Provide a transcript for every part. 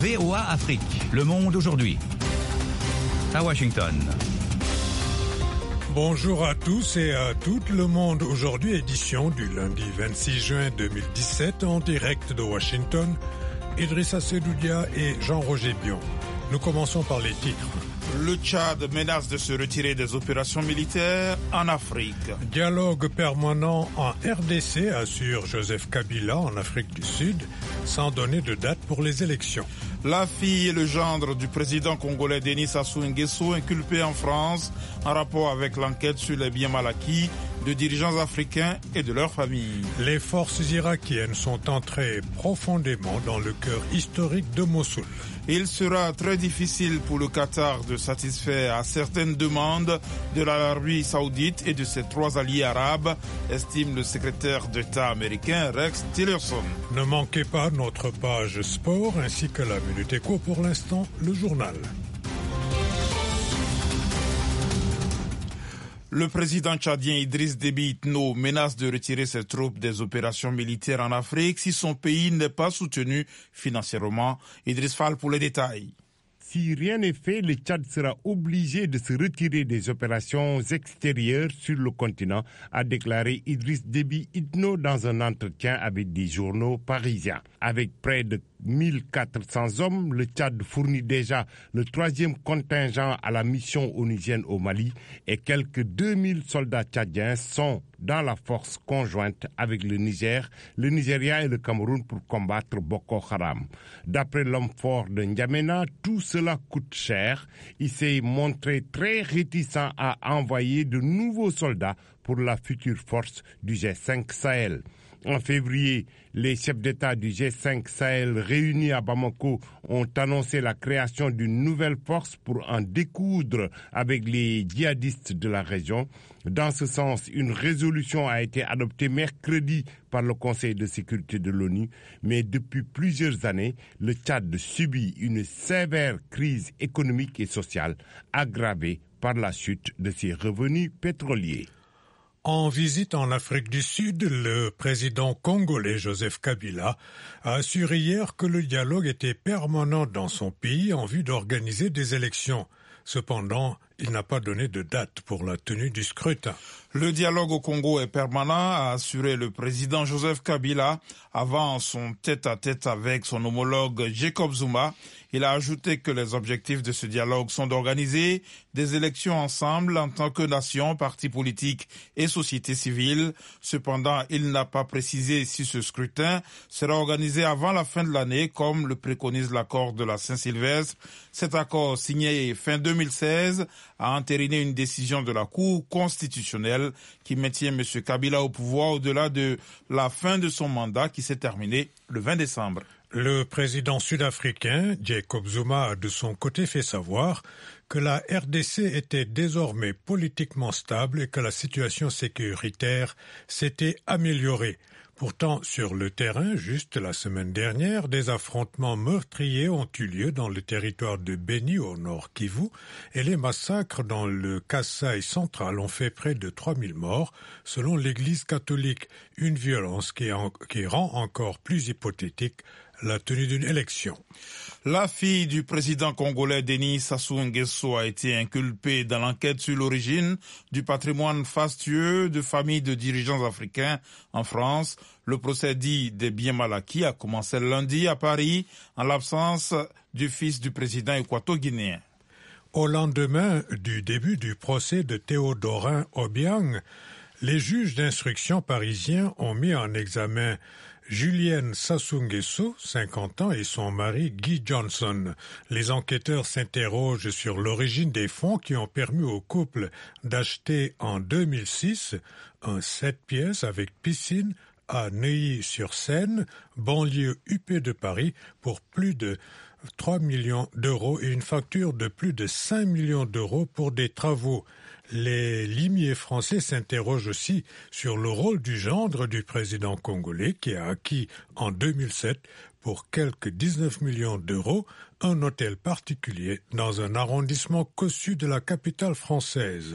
VOA Afrique, le monde aujourd'hui. À Washington. Bonjour à tous et à toutes, le monde aujourd'hui, édition du lundi 26 juin 2017 en direct de Washington. Idrissa Sedoudia et Jean-Roger Bion. Nous commençons par les titres. Le Tchad menace de se retirer des opérations militaires en Afrique. Dialogue permanent en RDC, assure Joseph Kabila en Afrique du Sud, sans donner de date pour les élections. La fille et le gendre du président congolais Denis Sassou Nguesso inculpés en France en rapport avec l'enquête sur les biens mal acquis de dirigeants africains et de leurs familles. Les forces irakiennes sont entrées profondément dans le cœur historique de Mossoul. Il sera très difficile pour le Qatar de satisfaire à certaines demandes de l'Arabie Saoudite et de ses trois alliés arabes, estime le secrétaire d'État américain Rex Tillerson. Ne manquez pas notre page sport ainsi que la Minute Éco. Pour l'instant, le journal. Le président tchadien Idriss Déby Itno menace de retirer ses troupes des opérations militaires en Afrique si son pays n'est pas soutenu financièrement. Idriss Fall pour les détails. Si rien n'est fait, le Tchad sera obligé de se retirer des opérations extérieures sur le continent, a déclaré Idriss Déby Itno dans un entretien avec des journaux parisiens. Avec près de 1400 hommes, le Tchad fournit déjà le troisième contingent à la mission onusienne au Mali et quelques 2000 soldats tchadiens sont dans la force conjointe avec le Niger, le Nigeria et le Cameroun pour combattre Boko Haram. D'après l'homme fort de N'Djamena, tout cela coûte cher. Il s'est montré très réticent à envoyer de nouveaux soldats pour la future force du G5 Sahel. En février, les chefs d'État du G5 Sahel réunis à Bamako ont annoncé la création d'une nouvelle force pour en découdre avec les djihadistes de la région. Dans ce sens, une résolution a été adoptée mercredi par le Conseil de sécurité de l'ONU, mais depuis plusieurs années, le Tchad subit une sévère crise économique et sociale aggravée par la chute de ses revenus pétroliers. En visite en Afrique du Sud, le président congolais Joseph Kabila a assuré hier que le dialogue était permanent dans son pays en vue d'organiser des élections. Cependant, il n'a pas donné de date pour la tenue du scrutin. Le dialogue au Congo est permanent, a assuré le président Joseph Kabila avant son tête-à-tête avec son homologue Jacob Zuma. Il a ajouté que les objectifs de ce dialogue sont d'organiser des élections ensemble en tant que nation, partis politiques et société civile. Cependant, il n'a pas précisé si ce scrutin sera organisé avant la fin de l'année, comme le préconise l'accord de la Saint-Sylvestre. Cet accord, signé fin 2016, a entériné une décision de la Cour constitutionnelle qui maintient M. Kabila au pouvoir au-delà de la fin de son mandat qui s'est terminé le 20 décembre. Le président sud-africain, Jacob Zuma, a de son côté fait savoir que la RDC était désormais politiquement stable et que la situation sécuritaire s'était améliorée. Pourtant, sur le terrain, juste la semaine dernière, des affrontements meurtriers ont eu lieu dans le territoire de Beni au nord Kivu et les massacres dans le Kasaï central ont fait près de 3000 morts, selon l'Église catholique. Une violence qui rend encore plus hypothétique la tenue d'une élection. La fille du président congolais Denis Sassou Nguesso a été inculpée dans l'enquête sur l'origine du patrimoine fastueux de familles de dirigeants africains en France. Le procès dit des biens mal acquis a commencé lundi à Paris en l'absence du fils du président équato-guinéen. Au lendemain du début du procès de Théodorin Obiang, les juges d'instruction parisiens ont mis en examen Julienne Sassou Nguesso, 50 ans, et son mari Guy Johnson. Les enquêteurs s'interrogent sur l'origine des fonds qui ont permis au couple d'acheter en 2006 un 7 pièces avec piscine à Neuilly-sur-Seine, banlieue huppée de Paris, pour plus de 3 millions d'euros et une facture de plus de 5 millions d'euros pour des travaux. Les limiers français s'interrogent aussi sur le rôle du gendre du président congolais qui a acquis en 2007 pour quelques 19 millions d'euros un hôtel particulier dans un arrondissement cossu de la capitale française.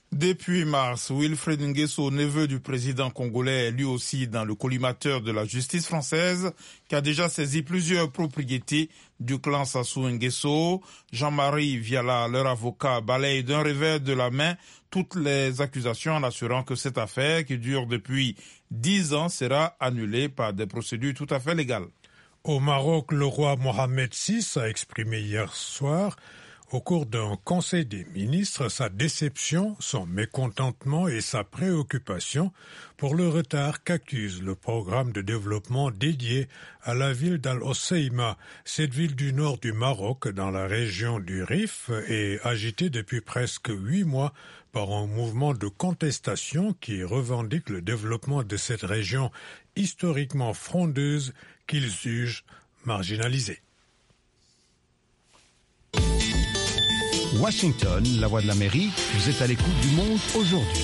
Depuis mars, Wilfred Nguesso, neveu du président congolais, est lui aussi dans le collimateur de la justice française, qui a déjà saisi plusieurs propriétés du clan Sassou Nguesso. Jean-Marie Viala, leur avocat, balaye d'un revers de la main toutes les accusations en assurant que cette affaire, qui dure depuis 10 ans, sera annulée par des procédures tout à fait légales. Au Maroc, le roi Mohamed VI a exprimé hier soir au cours d'un conseil des ministres sa déception, son mécontentement et sa préoccupation pour le retard qu'accuse le programme de développement dédié à la ville d'Al-Hoceima. Cette ville du nord du Maroc, dans la région du Rif, est agitée depuis presque 8 mois par un mouvement de contestation qui revendique le développement de cette région historiquement frondeuse qu'ils jugent marginalisée. Washington, la voix de l'Amérique, vous êtes à l'écoute du monde aujourd'hui.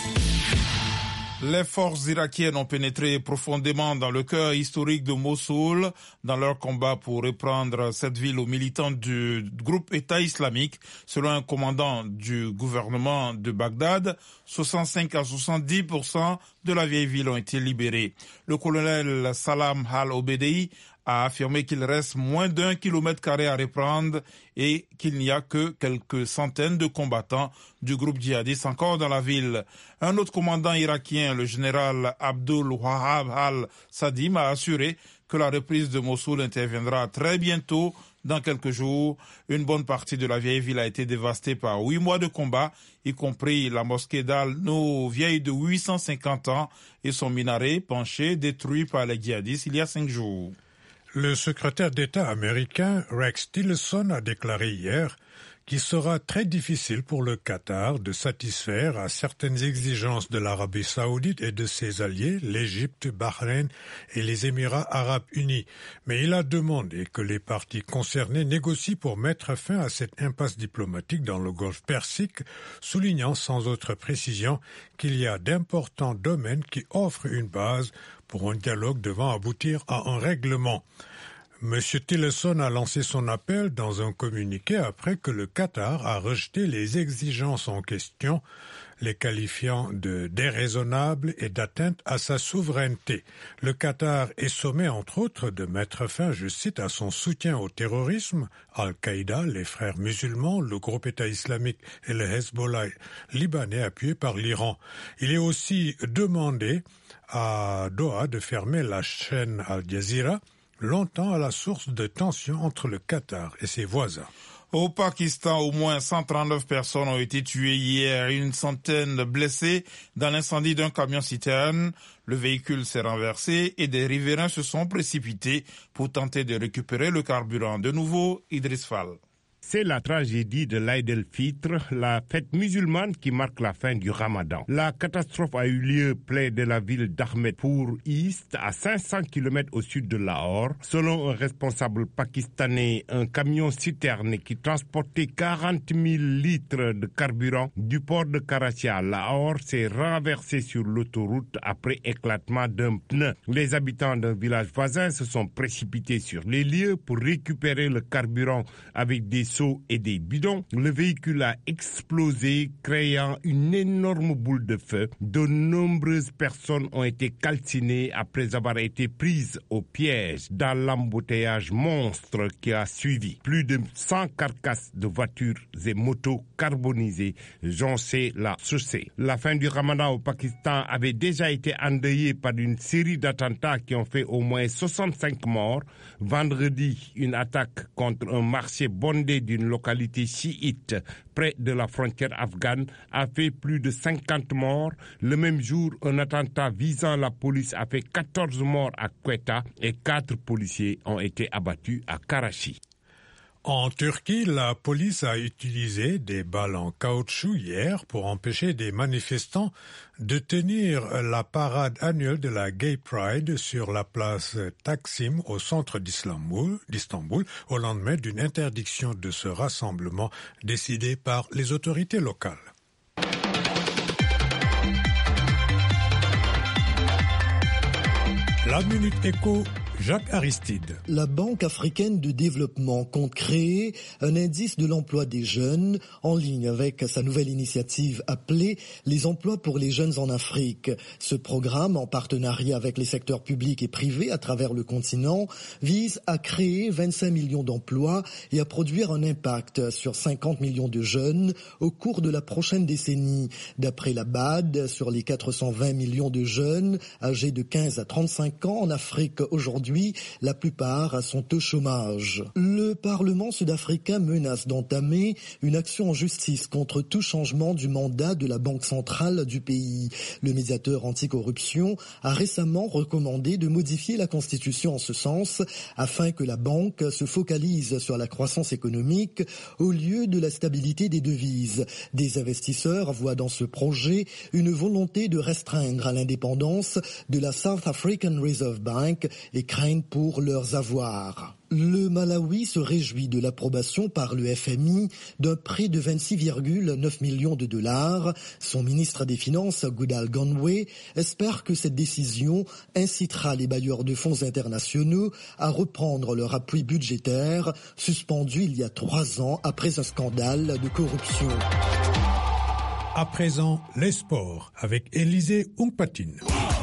Les forces irakiennes ont pénétré profondément dans le cœur historique de Mossoul dans leur combat pour reprendre cette ville aux militants du groupe État islamique. Selon un commandant du gouvernement de Bagdad, 65 à 70% de la vieille ville ont été libérés. Le colonel Salam al-Obedei a affirmé qu'il reste moins d'1 km² à reprendre et qu'il n'y a que quelques centaines de combattants du groupe djihadiste encore dans la ville. Un autre commandant irakien, le général Abdul Wahab al-Sadim, a assuré que la reprise de Mossoul interviendra très bientôt, dans quelques jours. Une bonne partie de la vieille ville a été dévastée par 8 mois de combat, y compris la mosquée d'Al-No, vieille de 850 ans, et son minaret penché, détruit par les djihadistes il y a 5 jours. Le secrétaire d'État américain Rex Tillerson a déclaré hier qu'il sera très difficile pour le Qatar de satisfaire à certaines exigences de l'Arabie saoudite et de ses alliés, l'Égypte, Bahreïn et les Émirats arabes unis. Mais il a demandé que les parties concernées négocient pour mettre fin à cette impasse diplomatique dans le Golfe Persique, soulignant sans autre précision qu'il y a d'importants domaines qui offrent une base pour un dialogue devant aboutir à un règlement. M. Tillerson a lancé son appel dans un communiqué après que le Qatar a rejeté les exigences en question, les qualifiant de déraisonnables et d'atteinte à sa souveraineté. Le Qatar est sommé, entre autres, de mettre fin, je cite, à son soutien au terrorisme, Al-Qaïda, les frères musulmans, le groupe État islamique et le Hezbollah libanais appuyé par l'Iran. Il est aussi demandé à Doha de fermer la chaîne Al Jazeera, longtemps à la source de tensions entre le Qatar et ses voisins. Au Pakistan, au moins 139 personnes ont été tuées hier, une centaine blessées dans l'incendie d'un camion-citerne. Le véhicule s'est renversé et des riverains se sont précipités pour tenter de récupérer le carburant. De nouveau, Idriss Fall. C'est la tragédie de l'Aïd el-Fitr, la fête musulmane qui marque la fin du Ramadan. La catastrophe a eu lieu près de la ville d'Ahmedpur East, à 500 km au sud de Lahore. Selon un responsable pakistanais, un camion-citerne qui transportait 40 000 litres de carburant du port de Karachi à Lahore s'est renversé sur l'autoroute après éclatement d'un pneu. Les habitants d'un village voisin se sont précipités sur les lieux pour récupérer le carburant avec des seaux et des bidons. Le véhicule a explosé, créant une énorme boule de feu. De nombreuses personnes ont été calcinées après avoir été prises au piège dans l'embouteillage monstre qui a suivi. Plus de 100 carcasses de voitures et motos carbonisées jonchaient la chaussée. La fin du Ramadan au Pakistan avait déjà été endeuillée par une série d'attentats qui ont fait au moins 65 morts. Vendredi, une attaque contre un marché bondé d'une localité chiite près de la frontière afghane a fait plus de 50 morts. Le même jour, un attentat visant la police a fait 14 morts à Quetta et 4 policiers ont été abattus à Karachi. En Turquie, la police a utilisé des balles en caoutchouc hier pour empêcher des manifestants de tenir la parade annuelle de la Gay Pride sur la place Taksim au centre d'Istanbul, au lendemain d'une interdiction de ce rassemblement décidée par les autorités locales. La Minute Éco Jacques Aristide. La Banque africaine de développement compte créer un indice de l'emploi des jeunes en ligne avec sa nouvelle initiative appelée les emplois pour les jeunes en Afrique. Ce programme, en partenariat avec les secteurs publics et privés à travers le continent, vise à créer 25 millions d'emplois et à produire un impact sur 50 millions de jeunes au cours de la prochaine décennie. D'après la BAD, sur les 420 millions de jeunes âgés de 15 à 35 ans en Afrique aujourd'hui, la plupart sont au chômage. Le Parlement sud-africain menace d'entamer une action en justice contre tout changement du mandat de la Banque centrale du pays. Le médiateur anticorruption a récemment recommandé de modifier la Constitution en ce sens afin que la banque se focalise sur la croissance économique au lieu de la stabilité des devises. Des investisseurs voient dans ce projet une volonté de restreindre l'indépendance de la South African Reserve Bank et craignent pour leurs avoirs. Le Malawi se réjouit de l'approbation par le FMI d'un prêt de 26,9 millions de dollars. Son ministre des Finances, Goodall Gonwe, espère que cette décision incitera les bailleurs de fonds internationaux à reprendre leur appui budgétaire, suspendu il y a 3 ans après un scandale de corruption. À présent, les sports avec Élisée Oungpatine.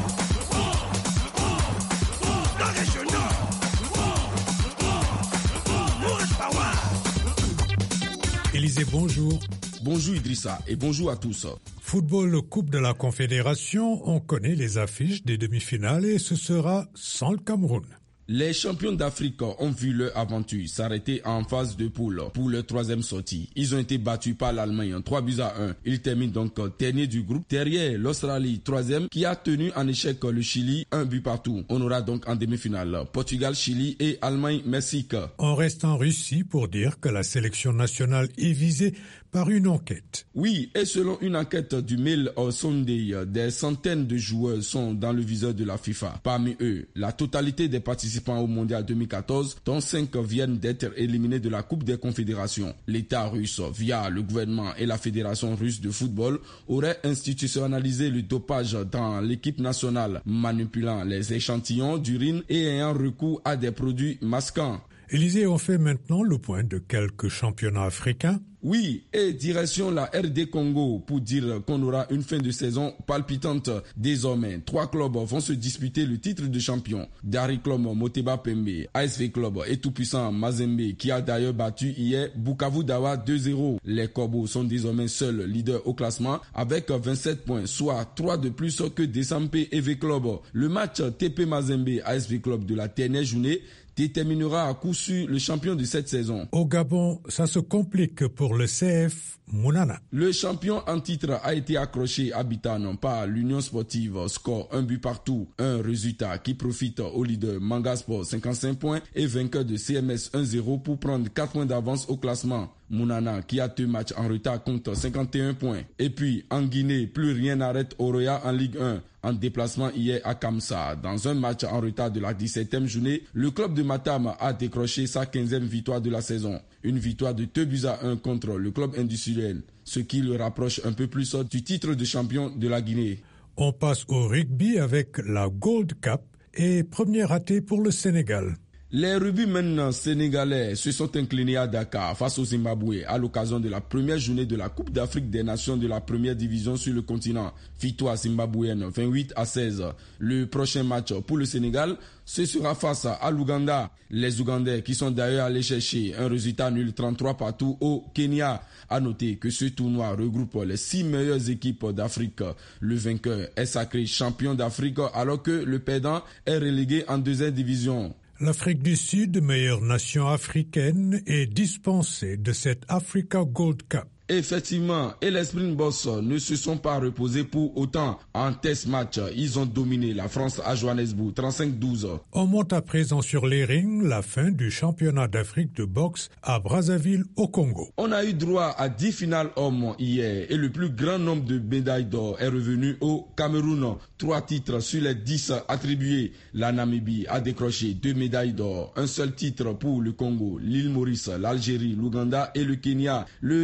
Élisée, bonjour. Bonjour Idrissa et bonjour à tous. Football Coupe de la Confédération, on connaît les affiches des demi-finales et ce sera sans le Cameroun. Les champions d'Afrique ont vu leur aventure s'arrêter en phase de poule pour leur 3e sortie. Ils ont été battus par l'Allemagne 3-1. Ils terminent donc dernier du groupe derrière l'Australie 3e qui a tenu en échec le Chili 1-0. On aura donc en demi-finale Portugal-Chili et Allemagne-Mexique. On reste en Russie pour dire que la sélection nationale est visée par une enquête. Oui, et selon une enquête du Mail Sunday, des centaines de joueurs sont dans le viseur de la FIFA. Parmi eux, la totalité des participants au Mondial 2014, dont 5 viennent d'être éliminés de la Coupe des Confédérations. L'État russe, via le gouvernement et la Fédération russe de football, aurait institutionnalisé le dopage dans l'équipe nationale, manipulant les échantillons d'urine et ayant recours à des produits masquants. Élisée, on fait maintenant le point de quelques championnats africains. Oui, et direction la RD Congo pour dire qu'on aura une fin de saison palpitante. Désormais, 3 clubs vont se disputer le titre de champion. Dari Club Moteba Pembe, ASV Club et tout-puissant Mazembe qui a d'ailleurs battu hier Bukavu Dawa 2-0. Les Corbeaux sont désormais seuls leaders au classement avec 27 points, soit 3 de plus que Desampe EV Club. Le match TP Mazembe ASV Club de la dernière journée déterminera à coup sûr le champion de cette saison. Au Gabon, ça se complique pour le CF Mounana. Le champion en titre a été accroché à Bitan par l'Union Sportive, score 1-0. Un résultat qui profite au leader Manga Sport 55 points et vainqueur de CMS 1-0 pour prendre 4 points d'avance au classement. Mounana, qui a 2 matchs en retard, compte 51 points. Et puis, en Guinée, plus rien n'arrête Oroya en Ligue 1. En déplacement hier à Kamsa, dans un match en retard de la 17e journée, le club de Matam a décroché sa 15e victoire de la saison. Une victoire de 2-1 contre le club industriel, ce qui le rapproche un peu plus du titre de champion de la Guinée. On passe au rugby avec la Gold Cup et premier raté pour le Sénégal. Les rugbymen sénégalais se sont inclinés à Dakar face au Zimbabwe à l'occasion de la première journée de la Coupe d'Afrique des Nations de la première division sur le continent. Victoire zimbabwéenne 28-16. Le prochain match pour le Sénégal, ce sera face à l'Ouganda. Les Ougandais qui sont d'ailleurs allés chercher un résultat nul 33-0 au Kenya. À noter que ce tournoi regroupe les 6 meilleures équipes d'Afrique. Le vainqueur est sacré champion d'Afrique alors que le perdant est relégué en 2e division. L'Afrique du Sud, meilleure nation africaine, est dispensée de cette Africa Gold Cup. Effectivement, et les Springboks ne se sont pas reposés pour autant. En test match, ils ont dominé la France à Johannesburg, 35-12. On monte à présent sur les rings la fin du championnat d'Afrique de boxe à Brazzaville au Congo. On a eu droit à 10 finales hommes hier et le plus grand nombre de médailles d'or est revenu au Cameroun. 3 titres sur les 10 attribués. La Namibie a décroché 2 médailles d'or. Un seul titre pour le Congo, l'île Maurice, l'Algérie, l'Ouganda et le Kenya. Le Cameroun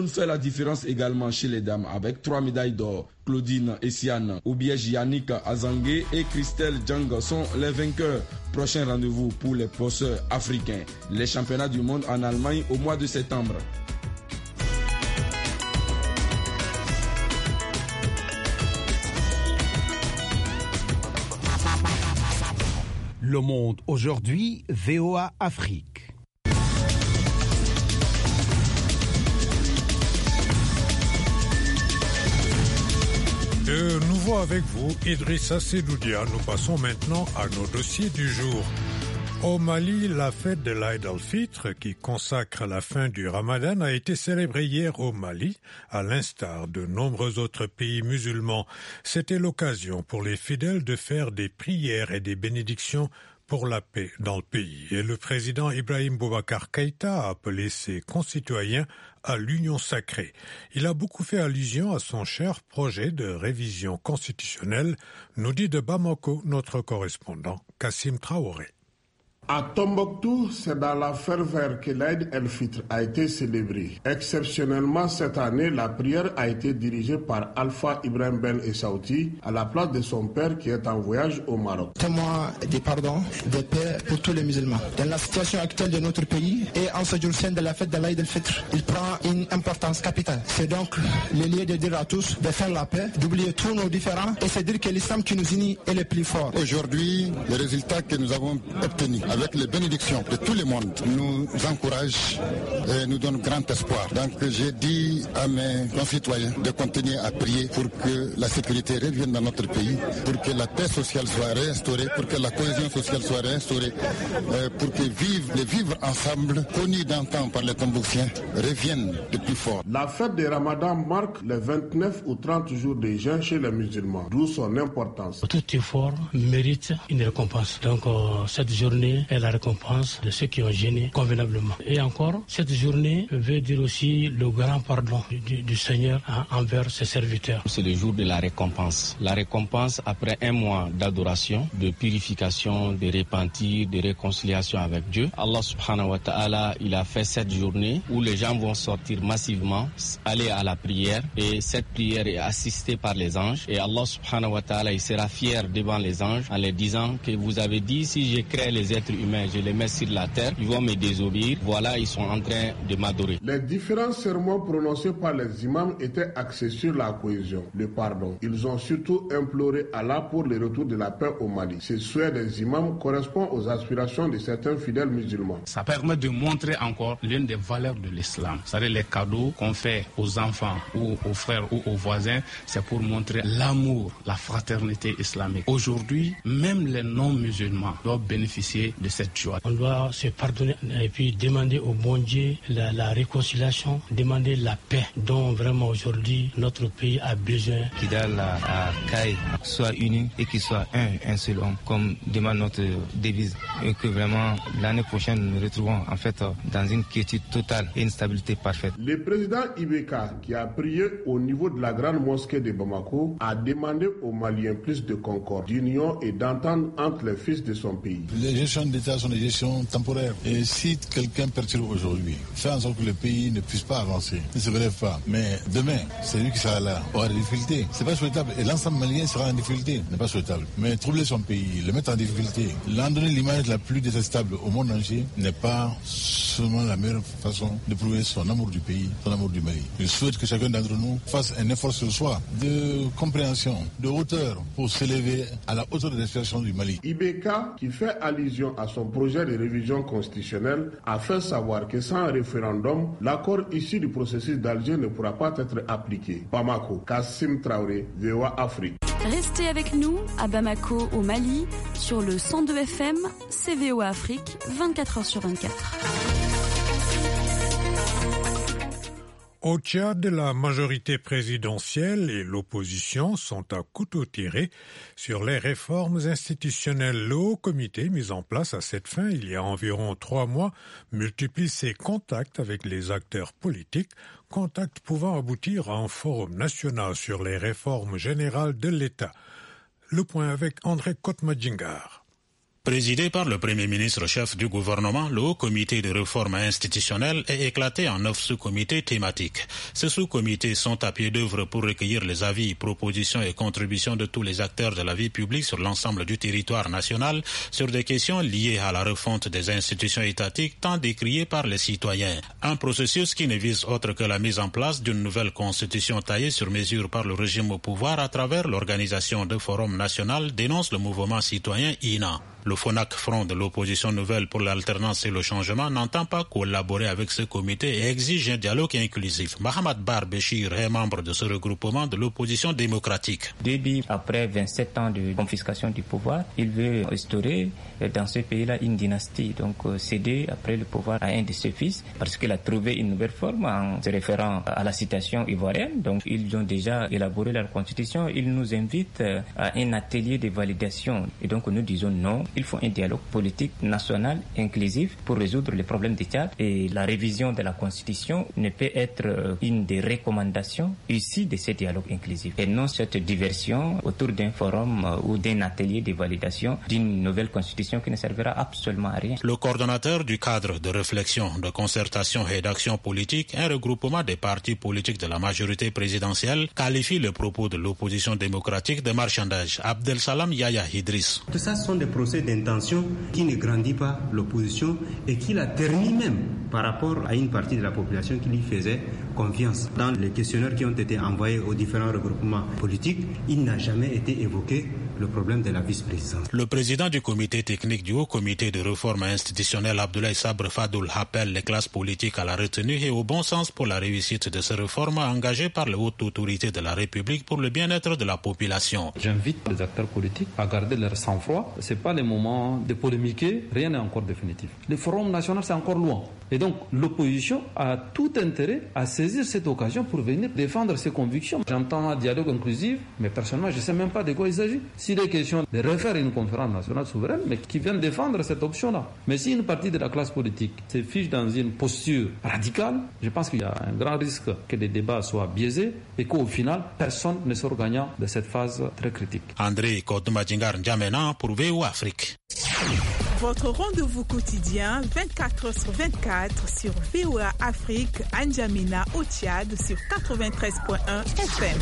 fait la différence également chez les dames avec 3 médailles d'or. Claudine Essiane, Obiège Yannick Azangue et Christelle Djang sont les vainqueurs. Prochain rendez-vous pour les boxeurs africains. Les championnats du monde en Allemagne au mois de septembre. Le Monde aujourd'hui, VOA Afrique. De nouveau avec vous, Idrissa Sedoudia. Nous passons maintenant à nos dossiers du jour. Au Mali, la fête de l'Aïd al-Fitr, qui consacre la fin du Ramadan, a été célébrée hier au Mali, à l'instar de nombreux autres pays musulmans. C'était l'occasion pour les fidèles de faire des prières et des bénédictions pour la paix dans le pays. Et le président Ibrahim Boubacar Keïta a appelé ses concitoyens à l'union sacrée. Il a beaucoup fait allusion à son cher projet de révision constitutionnelle, nous dit de Bamako notre correspondant Kassim Traoré. À Tombouctou, c'est dans la ferveur que l'Aïd el-Fitr a été célébré. Exceptionnellement, cette année, la prière a été dirigée par Alpha Ibrahim Ben Essaouti à la place de son père qui est en voyage au Maroc. Témoin des pardons, de paix pour tous les musulmans. Dans la situation actuelle de notre pays et en ce jour saint de la fête de l'Aïd el-Fitr, il prend une importance capitale. C'est donc le lieu de dire à tous de faire la paix, d'oublier tous nos différends et c'est dire que l'islam qui nous unit est le plus fort. Aujourd'hui, le résultat que nous avons obtenu avec les bénédictions de tout le monde nous encourage et nous donne grand espoir. Donc j'ai dit à mes concitoyens de continuer à prier pour que la sécurité revienne dans notre pays, pour que la paix sociale soit réinstaurée, pour que la cohésion sociale soit réinstaurée, pour que les vivre ensemble, connus d'antan par les Tombouctiens, reviennent de plus fort. La fête de Ramadan marque les 29 ou 30 jours de jeûne chez les musulmans, d'où son importance. Tout effort mérite une récompense. Donc cette journée est la récompense de ceux qui ont jeûné convenablement. Et encore, cette journée veut dire aussi le grand pardon du Seigneur envers ses serviteurs. C'est le jour de la récompense. La récompense après un mois d'adoration, de purification, de repentir, de réconciliation avec Dieu. Allah subhanahu wa ta'ala, il a fait cette journée où les gens vont sortir massivement, aller à la prière et cette prière est assistée par les anges et Allah subhanahu wa ta'ala, il sera fier devant les anges en leur disant que vous avez dit si je crée les êtres humains, je les mets sur la terre, ils vont me désobéir. Voilà, ils sont en train de m'adorer. Les différents sermons prononcés par les imams étaient axés sur la cohésion, le pardon. Ils ont surtout imploré Allah pour le retour de la paix au Mali. Ce souhait des imams correspond aux aspirations de certains fidèles musulmans. Ça permet de montrer encore l'une des valeurs de l'islam. C'est-à-dire les cadeaux qu'on fait aux enfants ou aux frères ou aux voisins, c'est pour montrer l'amour, la fraternité islamique. Aujourd'hui, même les non-musulmans doivent bénéficier de cette joie. On doit se pardonner et puis demander au bon Dieu la réconciliation, demander la paix dont vraiment aujourd'hui notre pays a besoin. Kidal à Kaï soit uni et qu'il soit un seul homme, comme demande notre devise. Et que vraiment l'année prochaine nous nous retrouvons en fait dans une quiétude totale et une stabilité parfaite. Le président Ibeka, qui a prié au niveau de la grande mosquée de Bamako, a demandé aux Maliens plus de concorde, d'union et d'entente entre les fils de son pays. Les gestions d'État sont des gestions temporaires. Et si quelqu'un perturbe aujourd'hui, fait en sorte que le pays ne puisse pas avancer, ne se relève pas, mais demain, c'est lui qui sera là, aura des difficultés. C'est pas souhaitable. Et l'ensemble malien sera en difficulté. N'est pas souhaitable. Mais troubler son pays, le mettre en difficulté, l'en donner l'image la plus détestable au monde entier, n'est pas seulement la meilleure façon de prouver son amour du pays, son amour du Mali. Je souhaite que chacun d'entre nous fasse un effort sur soi de compréhension, de hauteur, pour s'élever à la hauteur de l'expression du Mali. Ibeka, qui fait allusion à son projet de révision constitutionnelle, a fait savoir que sans référendum, l'accord issu du processus d'Alger ne pourra pas être appliqué. Bamako, Kassim Traoré, VOA Afrique. Restez avec nous à Bamako, au Mali, sur le 102 FM, c'est VOA Afrique, 24h sur 24. Au Tchad, la majorité présidentielle et l'opposition sont à couteau tiré sur les réformes institutionnelles. Le haut comité mis en place à cette fin il y a environ 3 mois multiplie ses contacts avec les acteurs politiques, contacts pouvant aboutir à un forum national sur les réformes générales de l'État. Le point avec André Kotmadjingar. Présidé par le Premier ministre chef du gouvernement, le Haut Comité de réforme institutionnelle est éclaté en 9 sous-comités thématiques. Ces sous-comités sont à pied d'œuvre pour recueillir les avis, propositions et contributions de tous les acteurs de la vie publique sur l'ensemble du territoire national sur des questions liées à la refonte des institutions étatiques tant décriées par les citoyens. Un processus qui ne vise autre que la mise en place d'une nouvelle constitution taillée sur mesure par le régime au pouvoir à travers l'organisation de forum national, dénonce le mouvement citoyen INA. Le FONAC, Front de l'opposition nouvelle pour l'alternance et le changement, n'entend pas collaborer avec ce comité et exige un dialogue inclusif. Mahamad Bar Béchir est membre de ce regroupement de l'opposition démocratique. Déby, après 27 ans de confiscation du pouvoir, il veut instaurer dans ce pays-là une dynastie, donc céder après le pouvoir à un de ses fils, parce qu'il a trouvé une nouvelle forme en se référant à la citation ivoirienne. Donc ils ont déjà élaboré leur constitution, ils nous invitent à un atelier de validation. Et donc nous disons non. Il faut un dialogue politique national inclusif pour résoudre les problèmes du Tchad et la révision de la Constitution ne peut être une des recommandations issues de ce dialogue inclusif et non cette diversion autour d'un forum ou d'un atelier de validation d'une nouvelle Constitution qui ne servira absolument à rien. Le coordonnateur du cadre de réflexion, de concertation et d'action politique, un regroupement des partis politiques de la majorité présidentielle, qualifie le propos de l'opposition démocratique de marchandage. Abdel Salam Yaya Idriss. Tout ça sont des procès d'intention qui ne grandit pas l'opposition et qui la ternit même par rapport à une partie de la population qui lui faisait confiance. Dans les questionnaires qui ont été envoyés aux différents regroupements politiques, il n'a jamais été évoqué le problème de la vice-présidence. Le président du comité technique du Haut Comité de réforme institutionnelle, Abdoulaye Sabre Fadoul, appelle les classes politiques à la retenue et au bon sens pour la réussite de ces réformes engagées par les hautes autorités de la République pour le bien-être de la population. J'invite les acteurs politiques à garder leur sang-froid. Ce n'est pas le moment de polémiquer, rien n'est encore définitif. Le Forum national, c'est encore loin. Et donc, l'opposition a tout intérêt à saisir cette occasion pour venir défendre ses convictions. J'entends un dialogue inclusif, mais personnellement, je ne sais même pas de quoi il s'agit. S'il est question de refaire une conférence nationale souveraine, mais qui vient défendre cette option-là. Mais si une partie de la classe politique se fiche dans une posture radicale, je pense qu'il y a un grand risque que les débats soient biaisés et qu'au final, personne ne sort gagnant de cette phase très critique. André Kodoumadjingar N'Djamena pour VOA Afrique. Votre rendez-vous quotidien 24h/24 sur VOA Afrique, N'Djamena au Tchad sur 93.1 FM.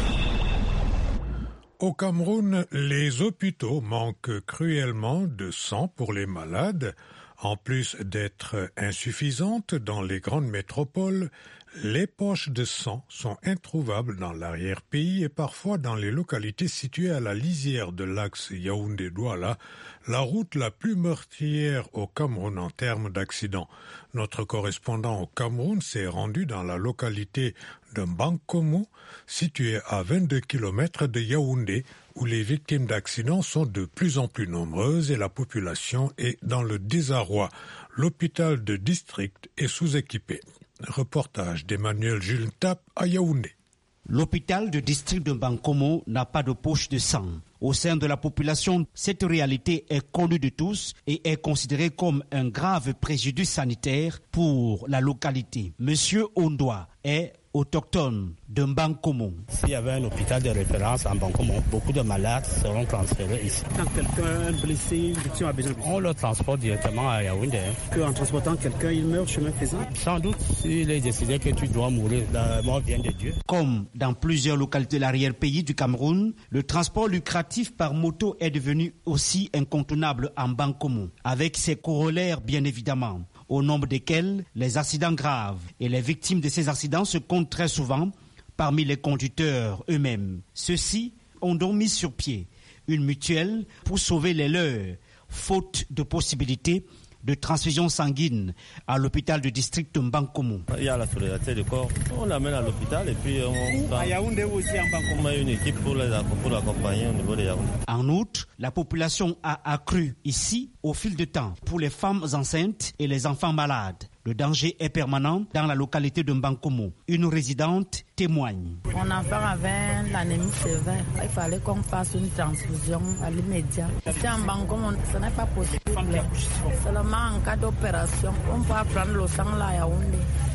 Au Cameroun, les hôpitaux manquent cruellement de sang pour les malades. En plus d'être insuffisantes dans les grandes métropoles, les poches de sang sont introuvables dans l'arrière-pays et parfois dans les localités situées à la lisière de l'axe Yaoundé-Douala, la route la plus meurtrière au Cameroun en termes d'accidents. Notre correspondant au Cameroun s'est rendu dans la localité de Mbankomo, située à 22 km de Yaoundé, où les victimes d'accidents sont de plus en plus nombreuses et la population est dans le désarroi. L'hôpital de district est sous-équipé. Reportage d'Emmanuel Jules Tap à Yaoundé. L'hôpital de district de Mbankomo n'a pas de poche de sang. Au sein de la population, cette réalité est connue de tous et est considérée comme un grave préjudice sanitaire pour la localité. Monsieur Ondoa est autochtone de Mbankomo. S'il y avait un hôpital de référence à Mbankomo, beaucoup de malades seront transférés ici. Quand quelqu'un blessé, une victime a besoin de... On le transporte directement à Yaoundé. Qu'en transportant quelqu'un, il meurt chemin faisant? Sans doute, s'il est décidé que tu dois mourir, la mort vient de Dieu. Comme dans plusieurs localités de l'arrière-pays du Cameroun, le transport lucratif par moto est devenu aussi incontournable en Mbankomo, avec ses corollaires bien évidemment, au nombre desquels les accidents graves. Et les victimes de ces accidents se comptent très souvent parmi les conducteurs eux-mêmes. Ceux-ci ont donc mis sur pied une mutuelle pour sauver les leurs, faute de possibilité de transfusion sanguine à l'hôpital du district de Mbankomo. Il y a la solidarité du corps. On l'amène à l'hôpital et puis on à Yaoundé aussi en Mbankomo. On a une équipe pour l'accompagner au niveau de Yaoundé. En outre, la population a accru ici au fil du temps pour les femmes enceintes et les enfants malades. Le danger est permanent dans la localité de Mbankomo. Une résidente témoigne. Mon enfant avait l'anémie sévère. Il fallait qu'on fasse une transfusion à l'immédiat. Ici en Mbankomo, ce n'est pas possible. Seulement en cas d'opération, on peut prendre le sang là à Yaoundé.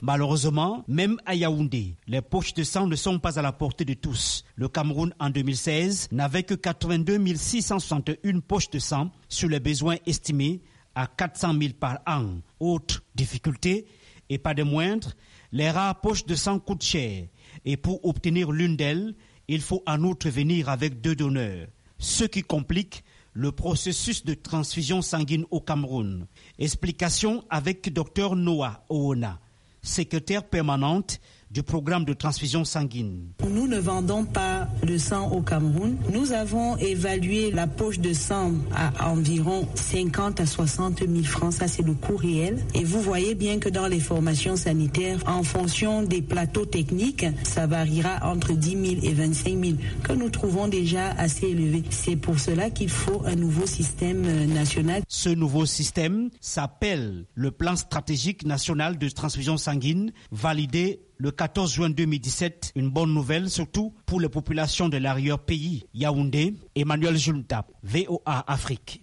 Malheureusement, même à Yaoundé, les poches de sang ne sont pas à la portée de tous. Le Cameroun, en 2016, n'avait que 82 661 poches de sang sur les besoins estimés à 400 000 par an. Autre difficulté, et pas des moindres, les rares poches de sang coûtent cher. Et pour obtenir l'une d'elles, il faut en outre venir avec 2 donneurs. Ce qui complique le processus de transfusion sanguine au Cameroun. Explication avec Dr Noah Oona, secrétaire permanente du programme de transfusion sanguine. Nous ne vendons pas de sang au Cameroun. Nous avons évalué la poche de sang à environ 50 à 60 000 francs. Ça, c'est le coût réel. Et vous voyez bien que dans les formations sanitaires, en fonction des plateaux techniques, ça variera entre 10 000 et 25 000, que nous trouvons déjà assez élevés. C'est pour cela qu'il faut un nouveau système national. Ce nouveau système s'appelle le Plan stratégique national de transfusion sanguine, validé le 14 juin 2017, une bonne nouvelle surtout pour les populations de l'arrière-pays. Yaoundé, Emmanuel Jultap, VOA Afrique.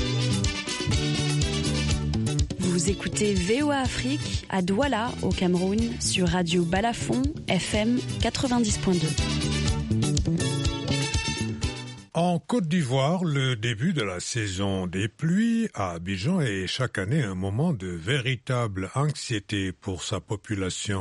Vous écoutez VOA Afrique à Douala, au Cameroun, sur Radio Balafon, FM 90.2. En Côte d'Ivoire, le début de la saison des pluies à Abidjan est chaque année un moment de véritable anxiété pour sa population.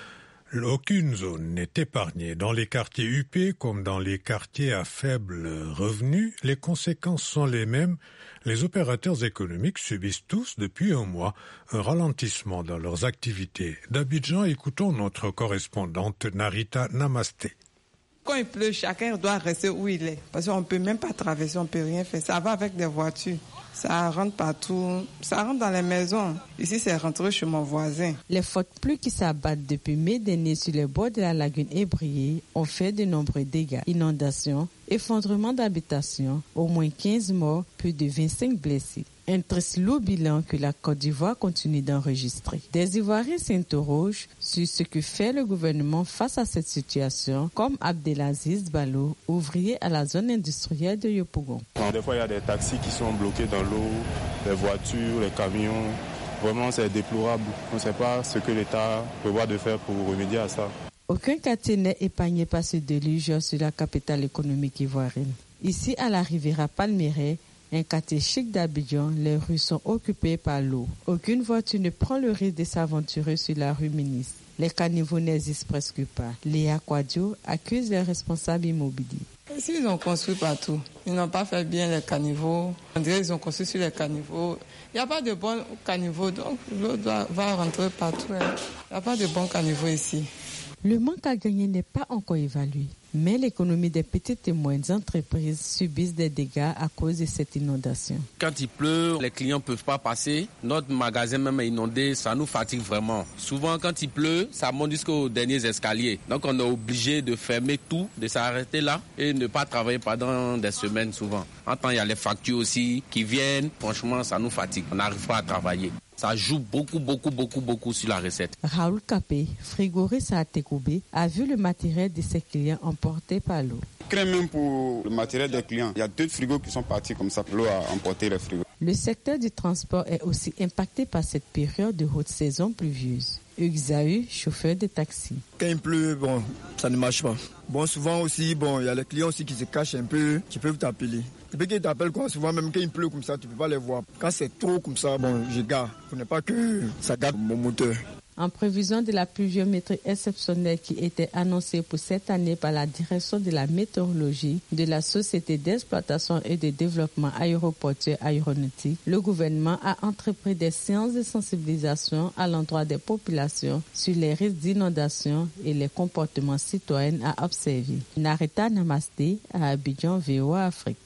Aucune zone n'est épargnée. Dans les quartiers huppés comme dans les quartiers à faible revenu, les conséquences sont les mêmes. Les opérateurs économiques subissent tous depuis un mois un ralentissement dans leurs activités. D'Abidjan, écoutons notre correspondante Narita Namasté. Quand il pleut, chacun doit rester où il est. Parce qu'on ne peut même pas traverser, on ne peut rien faire. Ça va avec des voitures. Ça rentre partout. Ça rentre dans les maisons. Ici, c'est rentré chez mon voisin. Les fortes pluies qui s'abattent depuis mai dernier sur les bords de la lagune Ébrié ont fait de nombreux dégâts. Inondations, effondrement d'habitations, au moins 15 morts, plus de 25 blessés. Un triste lourd bilan que la Côte d'Ivoire continue d'enregistrer. Des Ivoiriens s'interrogent sur ce que fait le gouvernement face à cette situation, comme Abdelaziz Balo, ouvrier à la zone industrielle de Yopougon. Des fois, il y a des taxis qui sont bloqués dans l'eau, les voitures, les camions. Vraiment, c'est déplorable. On ne sait pas ce que l'État prévoit de faire pour remédier à ça. Aucun quartier n'est épargné par ce déluge sur la capitale économique ivoirienne. Ici, à la Riviera Palmeraie, un quartier chic d'Abidjan, les rues sont occupées par l'eau. Aucune voiture ne prend le risque de s'aventurer sur la rue Ministre. Les caniveaux n'existent presque pas. Léa Quadio accuse les responsables immobiliers. Ici, ils ont construit partout. Ils n'ont pas fait bien les caniveaux. On dirait qu'ils ont construit sur les caniveaux. Il n'y a pas de bons caniveaux, donc l'eau va rentrer partout. Il n'y a pas de bons caniveaux ici. Le manque à gagner n'est pas encore évalué, mais l'économie des petites et moyennes entreprises subissent des dégâts à cause de cette inondation. Quand il pleut, les clients ne peuvent pas passer. Notre magasin même est inondé, ça nous fatigue vraiment. Souvent, quand il pleut, ça monte jusqu'aux derniers escaliers. Donc, on est obligé de fermer tout, de s'arrêter là et ne pas travailler pendant des semaines souvent. En temps, il y a les factures aussi qui viennent. Franchement, ça nous fatigue. On n'arrive pas à travailler. Ça joue beaucoup sur la recette. Raoul Capé, frigoriste à Tekoubé, a vu le matériel de ses clients emporté par l'eau. Même pour le matériel des clients, il y a 2 frigos qui sont partis comme ça. L'eau a emporté les frigos. Le secteur du transport est aussi impacté par cette période de haute saison pluvieuse. Hugues Zahu, chauffeur de taxi. Quand il pleut, ça ne marche pas. Souvent aussi, il y a les clients aussi qui se cachent un peu, qui peuvent t'appeler. Depuis qu'ils t'appellent, souvent même quand il pleut comme ça, tu ne peux pas les voir. Quand c'est trop comme ça, je garde. Il ne faut pas que ça garde mon moteur. En prévision de la pluviométrie exceptionnelle qui était annoncée pour cette année par la direction de la météorologie de la Société d'exploitation et de développement aéroportuaire aéronautique, le gouvernement a entrepris des séances de sensibilisation à l'endroit des populations sur les risques d'inondation et les comportements citoyens à observer. Narita Namasté à Abidjan, VOA Afrique.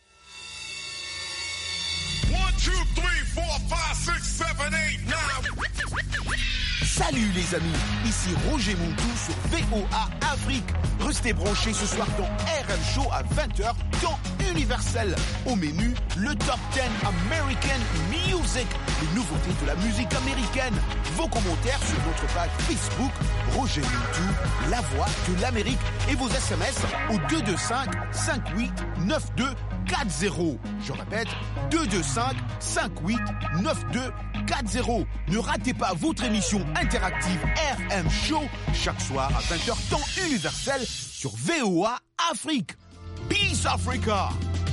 1, 2, 3, 4, 5, 6, 7, 8, 9. Salut les amis, ici Roger Montou sur VOA Afrique. Restez branchés ce soir dans RM Show à 20h, temps universel. Au menu, le Top 10 American Music, les nouveautés de la musique américaine. Vos commentaires sur notre page Facebook, Roger Montou, la voix de l'Amérique. Et vos SMS au 225 58 92 9258-9240. Je répète, 225-58-9240. Ne ratez pas votre émission interactive RM Show chaque soir à 20h temps universel sur VOA Afrique. Peace Africa!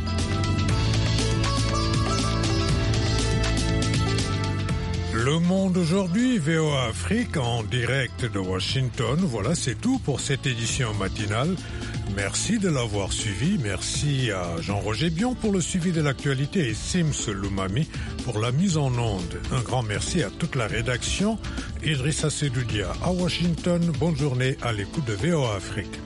Le Monde aujourd'hui, VOA Afrique en direct de Washington. Voilà, c'est tout pour cette édition matinale. Merci de l'avoir suivi. Merci à Jean-Roger Bion pour le suivi de l'actualité et Sims Lumami pour la mise en onde. Un grand merci à toute la rédaction. Idrissa Sedoudia à Washington. Bonne journée à l'écoute de VOA Afrique.